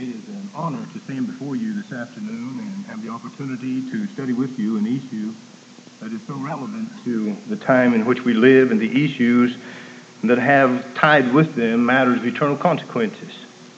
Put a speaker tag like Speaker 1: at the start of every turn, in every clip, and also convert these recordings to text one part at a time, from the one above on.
Speaker 1: It is an honor to stand before you this afternoon and have the opportunity to study with you an issue that is so relevant to the time in which we live and the issues that have tied with them matters of eternal consequences.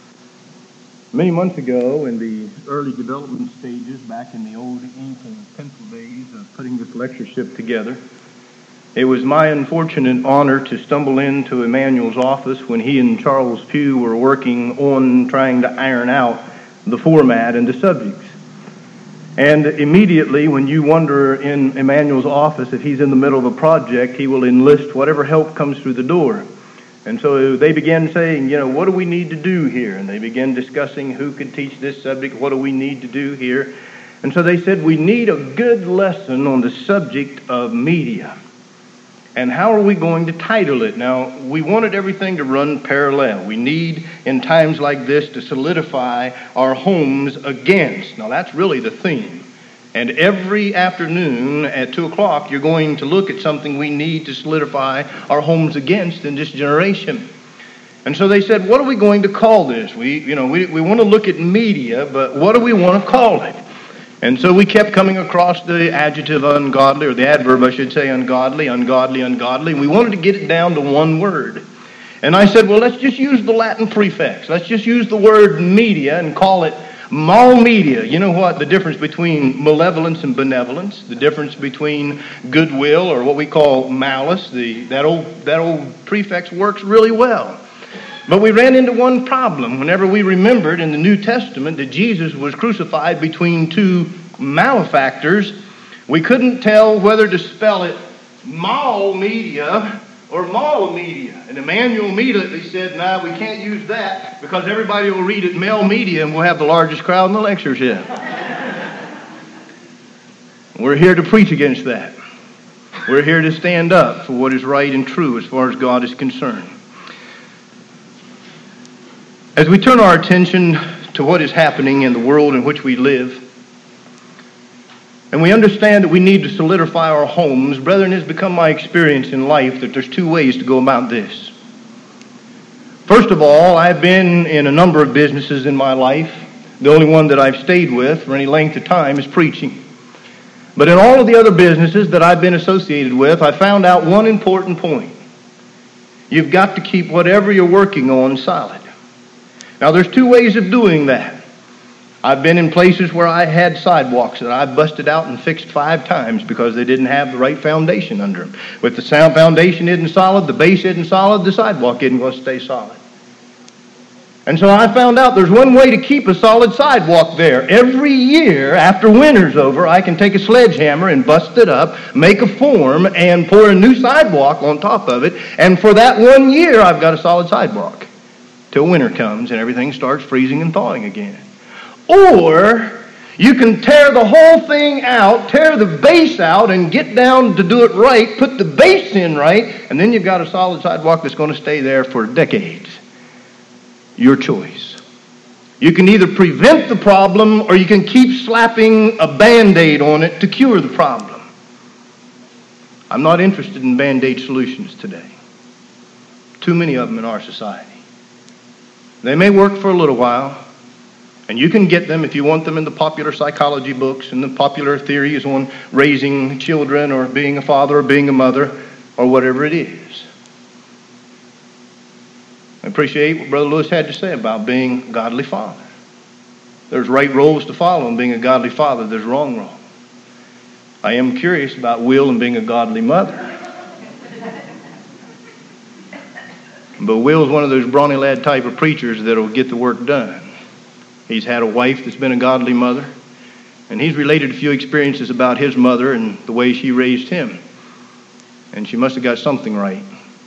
Speaker 1: Many months ago, in the early development stages, back in the old ink and pencil days of putting this lectureship together, it was my unfortunate honor to stumble into Emmanuel's office when he and Charles Pugh were working on trying to iron out the format and the subjects. And immediately, when you wonder in Emmanuel's office, if he's in the middle of a project, he will enlist whatever help comes through the door. And so they began saying, what do we need to do here? And they began discussing who could teach this subject, what do we need to do here? And so they said, we need a good lesson on the subject of media. And how are we going to title it? Now, we wanted everything to run parallel. We need, in times like this, to solidify our homes against. Now, that's really the theme. And every afternoon at 2 o'clock, you're going to look at something we need to solidify our homes against in this generation. And so they said, what are we going to call this? We want to look at media, but what do we want to call it? And so we kept coming across the adjective ungodly, or the adverb, I should say, ungodly. And we wanted to get it down to one word. And I said, well, let's just use the Latin prefix. Let's just use the word media and call it mal media. You know what? The difference between malevolence and benevolence, the difference between goodwill, or what we call malice, that old prefix works really well. But we ran into one problem whenever we remembered in the New Testament that Jesus was crucified between two malefactors. We couldn't tell whether to spell it mal media or mal media. And Emmanuel immediately said, no, we can't use that because everybody will read it male media and we'll have the largest crowd in the lectureship. We're here to preach against that. We're here to stand up for what is right and true as far as God is concerned. As we turn our attention to what is happening in the world in which we live, and we understand that we need to solidify our homes, brethren, it has become my experience in life that there's two ways to go about this. First of all, I've been in a number of businesses in my life. The only one that I've stayed with for any length of time is preaching. But in all of the other businesses that I've been associated with, I found out one important point. You've got to keep whatever you're working on solid. Now, there's two ways of doing that. I've been in places where I had sidewalks that I busted out and fixed 5 times because they didn't have the right foundation under them. If the sound foundation isn't solid, the base isn't solid, the sidewalk isn't going to stay solid. And so I found out there's one way to keep a solid sidewalk there. Every year, after winter's over, I can take a sledgehammer and bust it up, make a form, and pour a new sidewalk on top of it. And for that 1 year, I've got a solid sidewalk. Till winter comes and everything starts freezing and thawing again. Or you can tear the whole thing out, tear the base out and get down to do it right, put the base in right, and then you've got a solid sidewalk that's going to stay there for decades. Your choice. You can either prevent the problem or you can keep slapping a Band-Aid on it to cure the problem. I'm not interested in Band-Aid solutions today. Too many of them in our society. They may work for a little while, and you can get them if you want them in the popular psychology books and the popular theories on raising children or being a father or being a mother or whatever it is. I appreciate what Brother Lewis had to say about being a godly father. There's right roles to follow in being a godly father. There's wrong roles. I am curious about Will and being a godly mother. But Will's one of those brawny lad type of preachers that'll get the work done. He's had a wife that's been a godly mother, and he's related a few experiences about his mother and the way she raised him. And she must have got something right.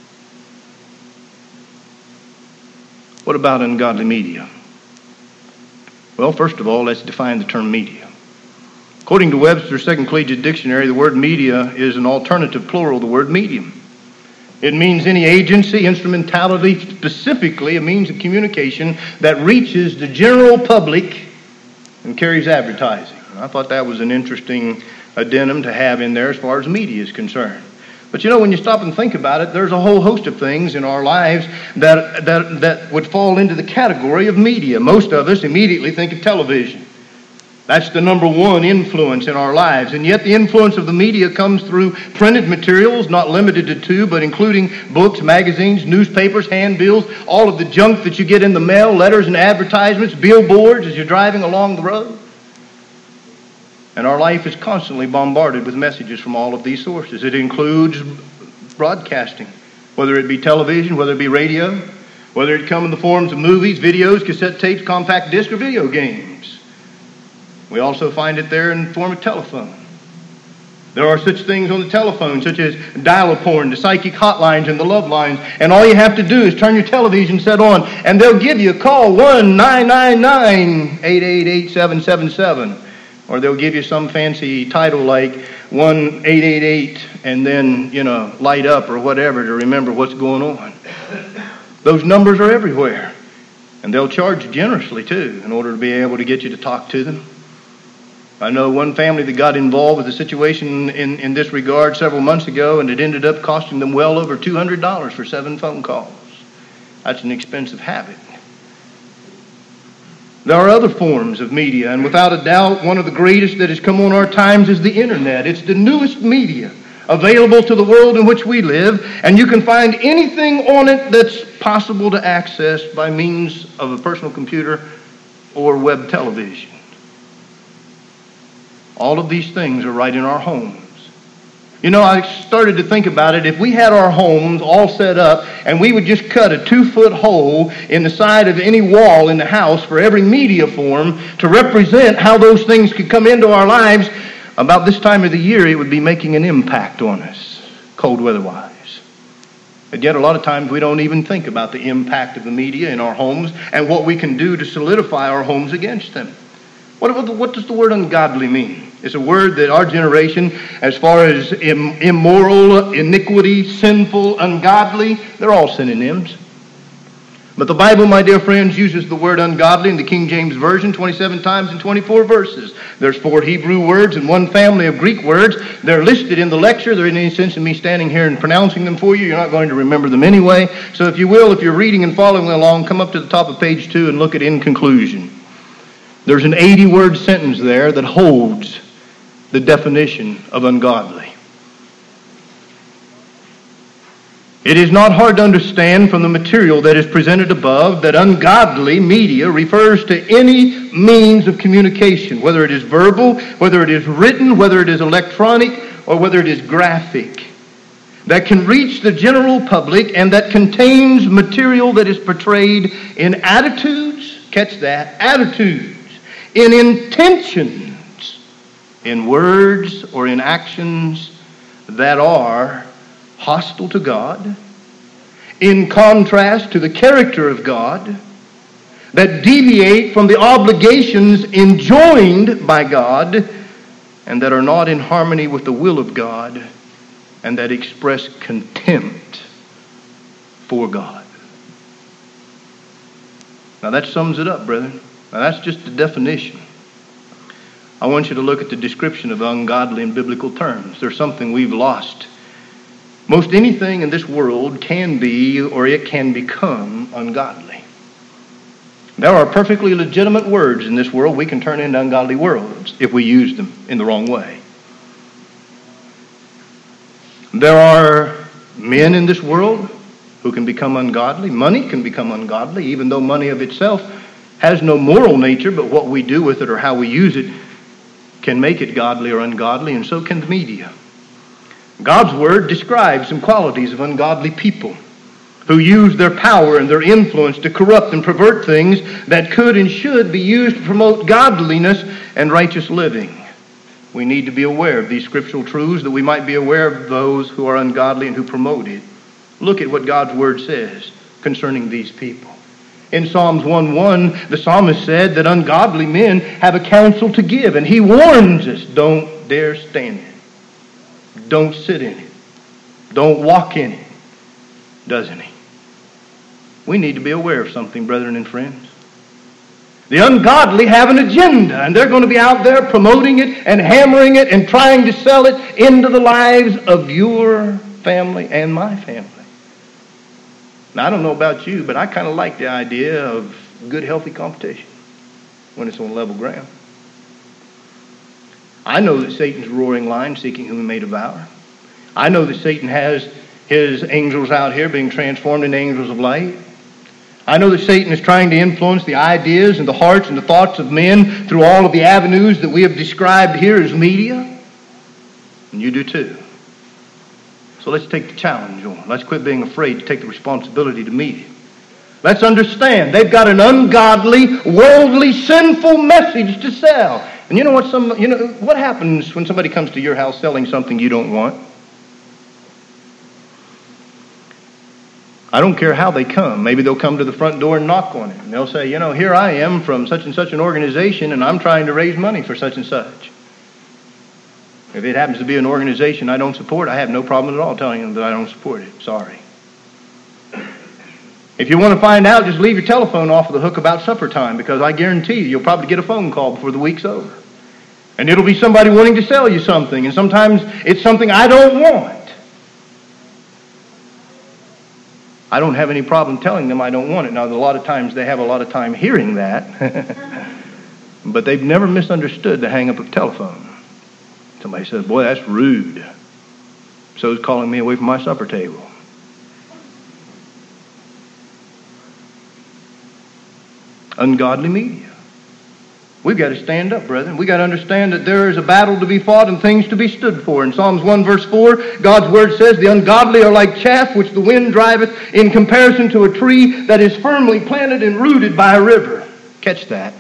Speaker 1: What about ungodly media? Well, first of all, let's define the term media. According to Webster's Second Collegiate Dictionary, the word media is an alternative plural of the word medium. It means any agency, instrumentality, specifically a means of communication that reaches the general public and carries advertising. And I thought that was an interesting addendum to have in there as far as media is concerned. But when you stop and think about it, there's a whole host of things in our lives that would fall into the category of media. Most of us immediately think of television. That's the number one influence in our lives. And yet the influence of the media comes through printed materials, not limited to two, but including books, magazines, newspapers, handbills, all of the junk that you get in the mail, letters and advertisements, billboards as you're driving along the road. And our life is constantly bombarded with messages from all of these sources. It includes broadcasting, whether it be television, whether it be radio, whether it come in the forms of movies, videos, cassette tapes, compact disc, or video games. We also find it there in the form of telephone. There are such things on the telephone, such as dial-a-porn, the psychic hotlines, and the love lines. And all you have to do is turn your television set on, and they'll give you a call, 1-999-888-777. Or they'll give you some fancy title like 1-888, and then, light up or whatever to remember what's going on. Those numbers are everywhere. And they'll charge generously, too, in order to be able to get you to talk to them. I know one family that got involved with a situation in this regard several months ago, and it ended up costing them well over $200 for 7 phone calls. That's an expensive habit. There are other forms of media, and without a doubt, one of the greatest that has come on our times is the internet. It's the newest media available to the world in which we live, and you can find anything on it that's possible to access by means of a personal computer or web television. All of these things are right in our homes. I started to think about it. If we had our homes all set up and we would just cut a 2-foot hole in the side of any wall in the house for every media form to represent how those things could come into our lives, about this time of the year it would be making an impact on us, cold weather-wise. And yet a lot of times we don't even think about the impact of the media in our homes and what we can do to solidify our homes against them. What does the word ungodly mean? It's a word that our generation, as far as immoral, iniquity, sinful, ungodly, they're all synonyms. But the Bible, my dear friends, uses the word ungodly in the King James Version 27 times in 24 verses. There's 4 Hebrew words and 1 family of Greek words. They're listed in the lecture. There isn't any sense in me standing here and pronouncing them for you. You're not going to remember them anyway. So if you will, if you're reading and following along, come up to the top of page 2 and look at in conclusion. There's an 80-word sentence there that holds the definition of ungodly. It is not hard to understand from the material that is presented above that ungodly media refers to any means of communication, whether it is verbal, whether it is written, whether it is electronic, or whether it is graphic, that can reach the general public and that contains material that is portrayed in attitudes, catch that, attitudes, in intentions, in words or in actions that are hostile to God, in contrast to the character of God, that deviate from the obligations enjoined by God, and that are not in harmony with the will of God, and that express contempt for God. Now that sums it up, brethren. Now that's just the definition. I want you to look at the description of ungodly in biblical terms. There's something we've lost. Most anything in this world can be or it can become ungodly. There are perfectly legitimate words in this world we can turn into ungodly words if we use them in the wrong way. There are men in this world who can become ungodly. Money can become ungodly, even though money of itself has no moral nature, but what we do with it or how we use it can make it godly or ungodly, and so can the media. God's Word describes some qualities of ungodly people who use their power and their influence to corrupt and pervert things that could and should be used to promote godliness and righteous living. We need to be aware of these scriptural truths that we might be aware of those who are ungodly and who promote it. Look at what God's Word says concerning these people. In Psalms 1:1, the psalmist said that ungodly men have a counsel to give, and he warns us, don't dare stand in it. Don't sit in it. Don't walk in it, doesn't he? We need to be aware of something, brethren and friends. The ungodly have an agenda, and they're going to be out there promoting it and hammering it and trying to sell it into the lives of your family, and my family. Now, I don't know about you, but I kind of like the idea of good, healthy competition when it's on level ground. I know that Satan's roaring lion seeking whom he may devour. I know that Satan has his angels out here being transformed into angels of light. I know that Satan is trying to influence the ideas and the hearts and the thoughts of men through all of the avenues that we have described here as media. And you do too. So let's take the challenge on. Let's quit being afraid to take the responsibility to meet it. Let's understand they've got an ungodly, worldly, sinful message to sell. And you know what happens when somebody comes to your house selling something you don't want? I don't care how they come. Maybe they'll come to the front door and knock on it. And they'll say, here I am from such and such an organization, and I'm trying to raise money for such and such. If it happens to be an organization I don't support, I have no problem at all telling them that I don't support it. Sorry. If you want to find out, just leave your telephone off of the hook about supper time, because I guarantee you'll probably get a phone call before the week's over. And it'll be somebody wanting to sell you something, and sometimes it's something I don't want. I don't have any problem telling them I don't want it. Now, a lot of times they have a lot of time hearing that, but they've never misunderstood the hang-up of telephone. Somebody says, boy, that's rude. So is calling me away from my supper table. Ungodly media. We've got to stand up, brethren. We've got to understand that there is a battle to be fought and things to be stood for. In Psalms 1 verse 4, God's word says, the ungodly are like chaff which the wind driveth in comparison to a tree that is firmly planted and rooted by a river. Catch that.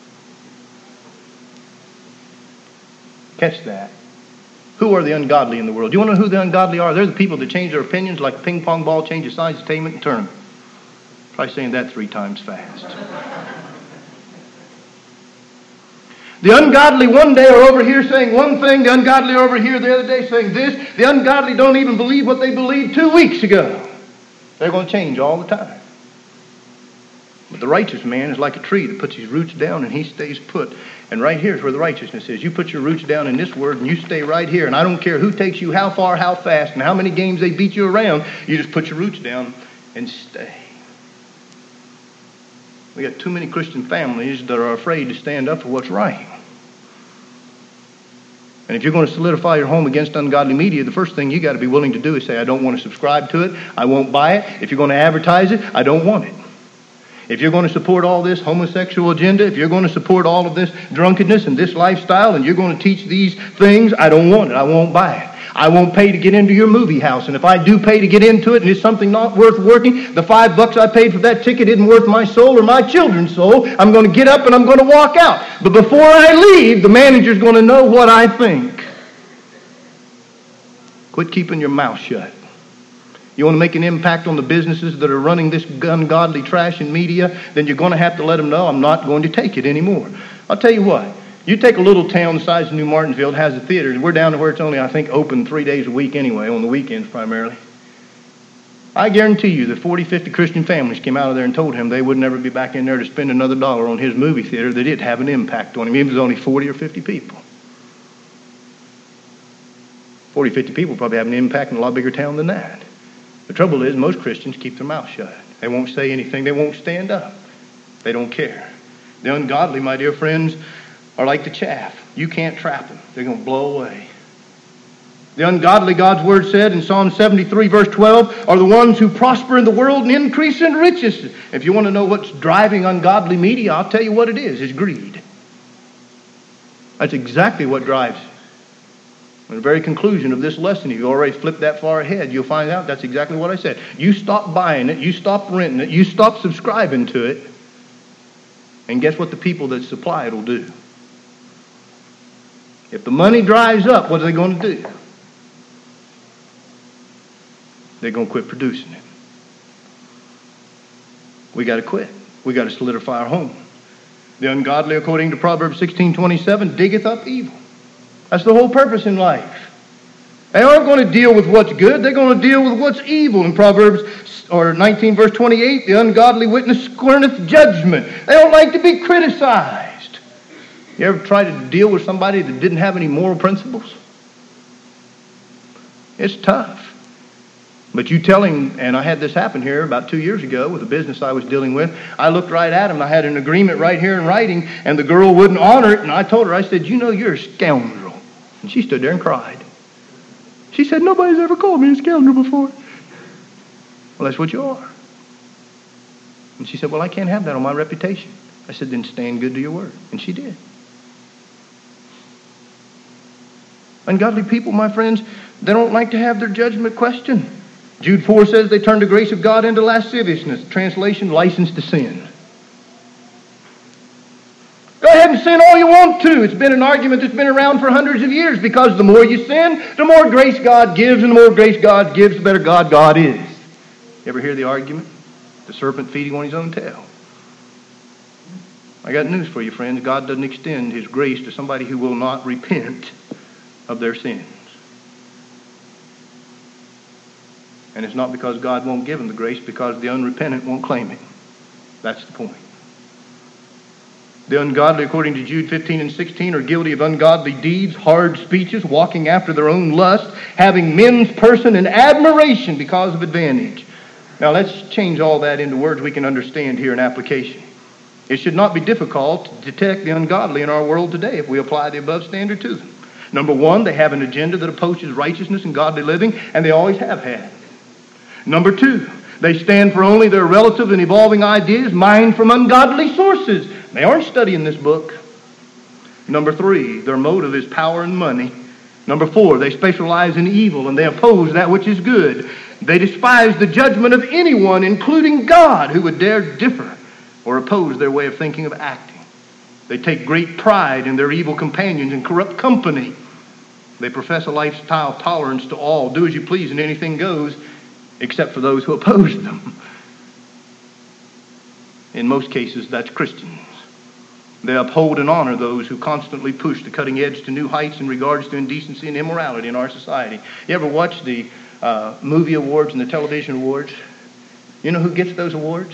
Speaker 1: Catch that. Who are the ungodly in the world? Do you want to know who the ungodly are? They're the people that change their opinions like a ping pong ball changes sides, attainment, and tournament. Try saying that 3 times fast. The ungodly one day are over here saying one thing, the ungodly are over here the other day saying this. The ungodly don't even believe what they believed 2 weeks ago. They're going to change all the time. But the righteous man is like a tree that puts his roots down and he stays put. And right here is where the righteousness is. You put your roots down in this word and you stay right here. And I don't care who takes you how far, how fast, and how many games they beat you around. You just put your roots down and stay. We got too many Christian families that are afraid to stand up for what's right. And if you're going to solidify your home against ungodly media, the first thing you got to be willing to do is say, I don't want to subscribe to it. I won't buy it. If you're going to advertise it, I don't want it. If you're going to support all this homosexual agenda, if you're going to support all of this drunkenness and this lifestyle, and you're going to teach these things, I don't want it. I won't buy it. I won't pay to get into your movie house. And if I do pay to get into it and it's something not worth working, the $5 I paid for that ticket isn't worth my soul or my children's soul. I'm going to get up and I'm going to walk out. But before I leave, the manager's going to know what I think. Quit keeping your mouth shut. You want to make an impact on the businesses that are running this ungodly trash in media, then you're going to have to let them know I'm not going to take it anymore. I'll tell you what. You take a little town the size of New Martinsville, it has a theater. We're down to where it's only, I think, open 3 days a week anyway, on the weekends primarily. I guarantee you that 40, 50 Christian families came out of there and told him they would never be back in there to spend another dollar on his movie theater, that it'd have an impact on him, even if it was only 40 or 50 people. 40, 50 people probably have an impact in a lot bigger town than that. The trouble is, most Christians keep their mouth shut. They won't say anything. They won't stand up. They don't care. The ungodly, my dear friends, are like the chaff. You can't trap them. They're going to blow away. The ungodly, God's word said in Psalm 73, verse 12, are the ones who prosper in the world and increase in riches. If you want to know what's driving ungodly media, I'll tell you what it is. It's greed. That's exactly what drives it. In the very conclusion of this lesson, if you already flipped that far ahead, you'll find out that's exactly what I said. You stop buying it. You stop renting it. You stop subscribing to it. And guess what the people that supply it will do? If the money dries up, what are they going to do? They're going to quit producing it. We got to quit. We got to solidify our home. The ungodly, according to Proverbs 16:27, diggeth up evil. That's the whole purpose in life. They aren't going to deal with what's good. They're going to deal with what's evil. In Proverbs 19, verse 28, the ungodly witness scorneth judgment. They don't like to be criticized. You ever try to deal with somebody that didn't have any moral principles? It's tough. But you tell him, and I had this happen here about 2 years ago with a business I was dealing with. I looked right at him. I had an agreement right here in writing, and the girl wouldn't honor it. And I told her, I said, you know, you're a scoundrel. And she stood there and cried. She said, nobody's ever called me a scoundrel before. Well, that's what you are. And she said, well, I can't have that on my reputation. I said, then stand good to your word. And she did. Ungodly people, my friends, they don't like to have their judgment questioned. Jude 4 says they turn the grace of God into lasciviousness. Translation, license to sin. Go ahead and sin all you want to. It's been an argument that's been around for hundreds of years, because the more you sin, the more grace God gives, and the more grace God gives, the better God is. You ever hear the argument? The serpent feeding on his own tail. I got news for you, friends. God doesn't extend his grace to somebody who will not repent of their sins. And it's not because God won't give them the grace, because the unrepentant won't claim it. That's the point. The ungodly, according to Jude 15 and 16, are guilty of ungodly deeds, hard speeches, walking after their own lust, having men's person in admiration because of advantage. Now let's change all that into words we can understand here in application. It should not be difficult to detect the ungodly in our world today if we apply the above standard to them. Number one, they have an agenda that opposes righteousness and godly living, and they always have had. Number two, they stand for only their relative and evolving ideas mined from ungodly sources. They aren't studying this book. Number three, their motive is power and money. Number four, they specialize in evil and they oppose that which is good. They despise the judgment of anyone, including God, who would dare differ or oppose their way of thinking of acting. They take great pride in their evil companions and corrupt company. They profess a lifestyle of tolerance to all, do as you please and anything goes, except for those who oppose them. In most cases, that's Christians. They uphold and honor those who constantly push the cutting edge to new heights in regards to indecency and immorality in our society. You ever watch the movie awards and the television awards? You know who gets those awards?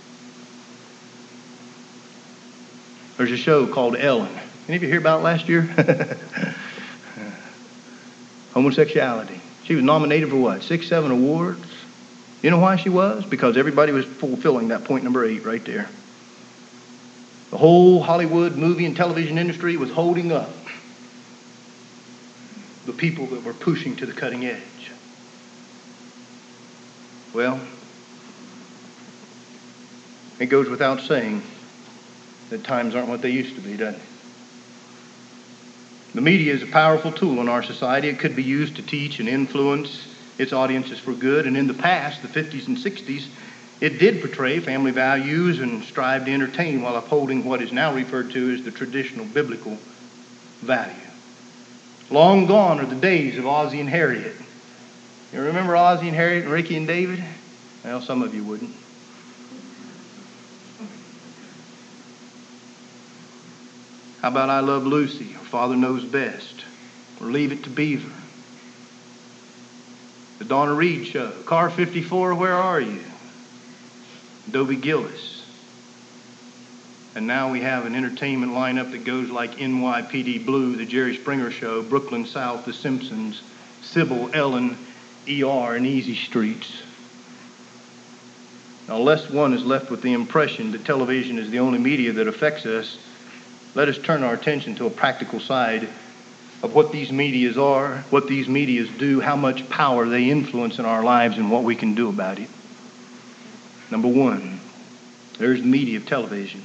Speaker 1: There's a show called Ellen. Any of you hear about it last year? Homosexuality. She was nominated for what? 6, 7 awards? You know why she was? Because everybody was fulfilling that point number 8 right there. The whole Hollywood movie and television industry was holding up the people that were pushing to the cutting edge. Well, it goes without saying that times aren't what they used to be, doesn't it? The media is a powerful tool in our society. It could be used to teach and influence its audiences for good. And in the past, the 50s and 60s, it did portray family values and strive to entertain while upholding what is now referred to as the traditional biblical value. Long gone are the days of Ozzie and Harriet. You remember Ozzie and Harriet and Ricky and David? Well, some of you wouldn't. How about I Love Lucy, or Father Knows Best, or Leave It to Beaver? The Donna Reed Show, Car 54, Where Are You? Dobie Gillis. And now we have an entertainment lineup that goes like NYPD Blue, The Jerry Springer Show, Brooklyn South, The Simpsons, Sybil, Ellen, ER, and Easy Streets. Now, lest one is left with the impression that television is the only media that affects us, let us turn our attention to a practical side of what these medias are, what these medias do, how much power they influence in our lives, and what we can do about it. Number one, there's the media of television.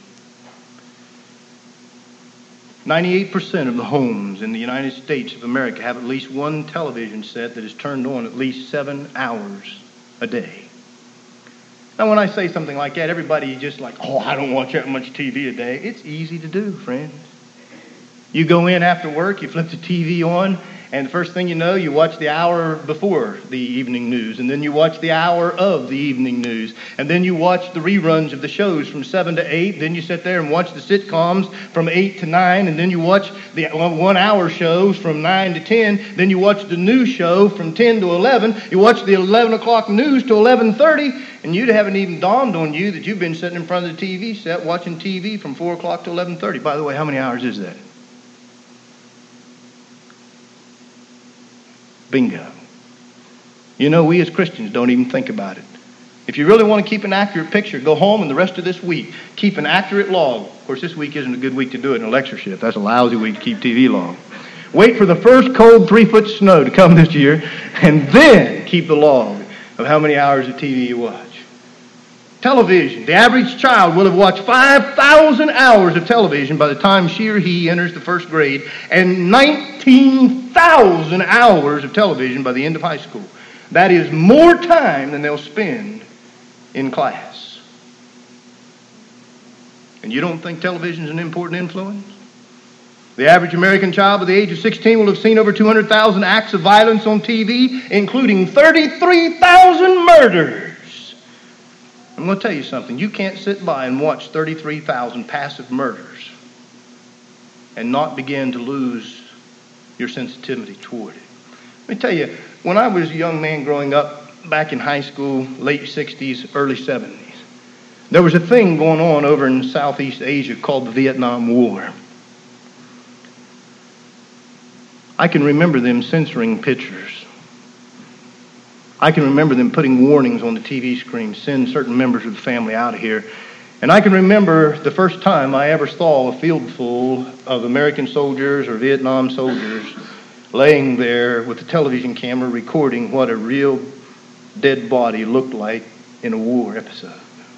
Speaker 1: 98% of the homes in the United States of America have at least one television set that is turned on at least 7 hours a day. Now, when I say something like that, everybody is just like, oh, I don't watch that much TV a day. It's easy to do, friends. You go in after work, you flip the TV on, and the first thing you know, you watch the hour before the evening news, and then you watch the hour of the evening news, and then you watch the reruns of the shows from 7 to 8, then you sit there and watch the sitcoms from 8 to 9, and then you watch the 1 hour shows from 9 to 10, then you watch the news show from 10 to 11, you watch the 11 o'clock news to 11:30, and you haven't even dawned on you that you've been sitting in front of the TV set watching TV from 4 o'clock to 11:30. By the way, how many hours is that? Bingo. You know, we as Christians don't even think about it. If you really want to keep an accurate picture, go home and the rest of this week, keep an accurate log. Of course, this week isn't a good week to do it in a lectureship. That's a lousy week to keep TV log. Wait for the first cold 3-foot snow to come this year, and then keep the log of how many hours of TV you watch. Television. The average child will have watched 5,000 hours of television by the time she or he enters the first grade, and 19,000 hours of television by the end of high school. That is more time than they'll spend in class. And you don't think television is an important influence? The average American child by the age of 16 will have seen over 200,000 acts of violence on TV, including 33,000 murders. I'm going to tell you something. You can't sit by and watch 33,000 passive murders and not begin to lose your sensitivity toward it. Let me tell you, when I was a young man growing up back in high school, late 60s, early 70s, there was a thing going on over in Southeast Asia called the Vietnam War. I can remember them censoring pictures. I can remember them putting warnings on the TV screen, send certain members of the family out of here. And I can remember the first time I ever saw a field full of American soldiers or Vietnam soldiers laying there with a television camera recording what a real dead body looked like in a war episode.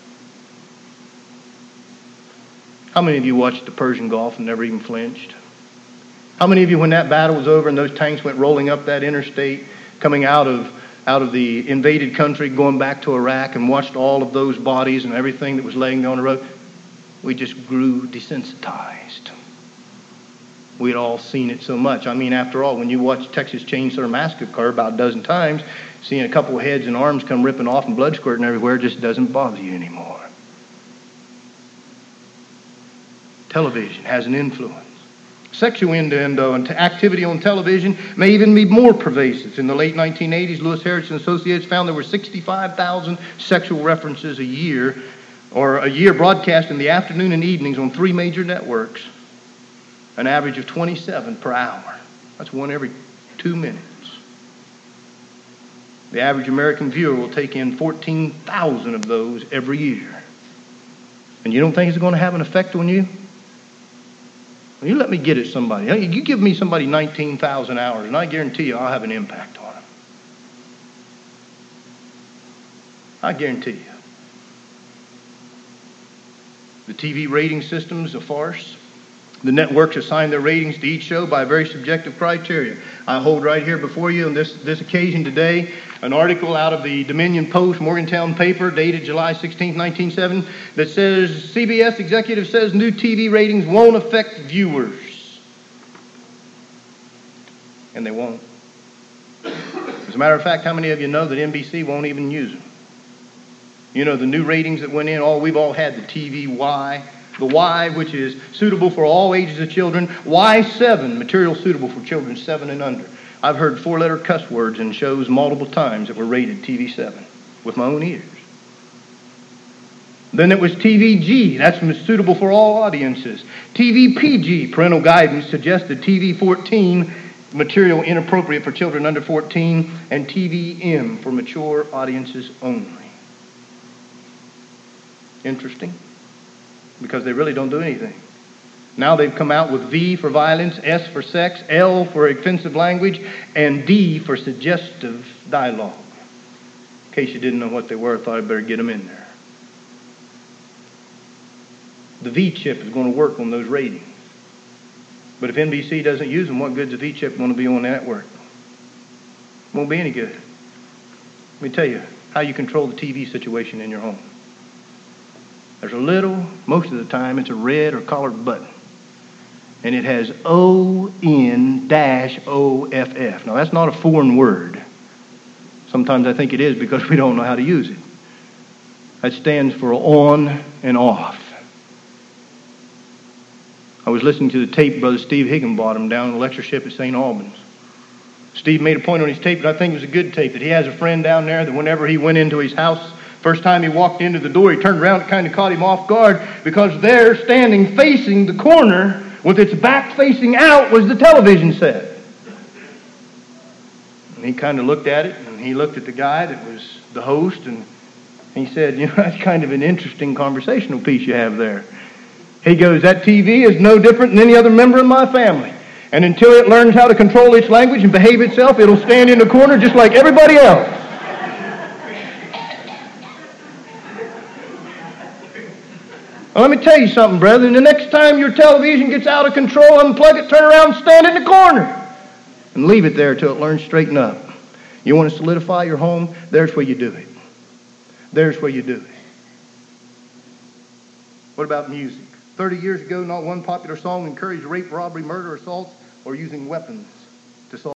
Speaker 1: How many of you watched the Persian Gulf and never even flinched? How many of you, when that battle was over and those tanks went rolling up that interstate, coming out of the invaded country, going back to Iraq, and watched all of those bodies and everything that was laying there on the road? We just grew desensitized. We had all seen it so much. I mean, after all, when you watch Texas Chainsaw Massacre about a dozen times, seeing a couple of heads and arms come ripping off and blood squirting everywhere just doesn't bother you anymore. Television has an influence. Sexual innuendo and activity on television may even be more pervasive. In the late 1980s, Lewis Harris and Associates found there were 65,000 sexual references a year broadcast in the afternoon and evenings on 3 major networks, an average of 27 per hour. That's one every 2 minutes. The average American viewer will take in 14,000 of those every year. And you don't think it's going to have an effect on you? Well, you let me get at somebody. You give me somebody 19,000 hours, and I guarantee you I'll have an impact on them. I guarantee you. The TV rating system is a farce. The networks assign their ratings to each show by very subjective criteria. I hold right here before you on this occasion today an article out of the Dominion Post Morgantown paper dated July 16, 1907 that says CBS executive says new TV ratings won't affect viewers. And they won't. As a matter of fact, how many of you know that NBC won't even use them? You know, the new ratings that went in, we've all had the TV Y. The Y, which is suitable for all ages of children. Y7, material suitable for children 7 and under. I've heard 4-letter cuss words in shows multiple times that were rated TV7 with my own ears. Then it was TVG, that's suitable for all audiences. TVPG, parental guidance suggested. TV14, material inappropriate for children under 14. And TVM, for mature audiences only. Interesting. Because they really don't do anything. Now they've come out with V for violence, S for sex, L for offensive language, and D for suggestive dialogue. In case you didn't know what they were, I thought I'd better get them in there. The V chip is going to work on those ratings. But if NBC doesn't use them, what good's the V chip going to be on the network? Won't be any good. Let me tell you how you control the TV situation in your home. There's a little, most of the time, it's a red or colored button. And it has ON-OFF. Now, that's not a foreign word. Sometimes I think it is because we don't know how to use it. That stands for on and off. I was listening to the tape Brother Steve Higginbottom down in the lectureship at St. Albans. Steve made a point on his tape that I think was a good tape, that he has a friend down there that whenever he went into his house, first time he walked into the door, he turned around and kind of caught him off guard because there, standing facing the corner with its back facing out, was the television set. And he kind of looked at it, and he looked at the guy that was the host, and he said, that's kind of an interesting conversational piece you have there. He goes, that TV is no different than any other member of my family. And until it learns how to control its language and behave itself, it'll stand in the corner just like everybody else. Well, let me tell you something, brethren. The next time your television gets out of control, unplug it, turn around, stand in the corner, and leave it there till it learns to straighten up. You want to solidify your home? There's where you do it. There's where you do it. What about music? 30 years ago, not one popular song encouraged rape, robbery, murder, assault, or using weapons.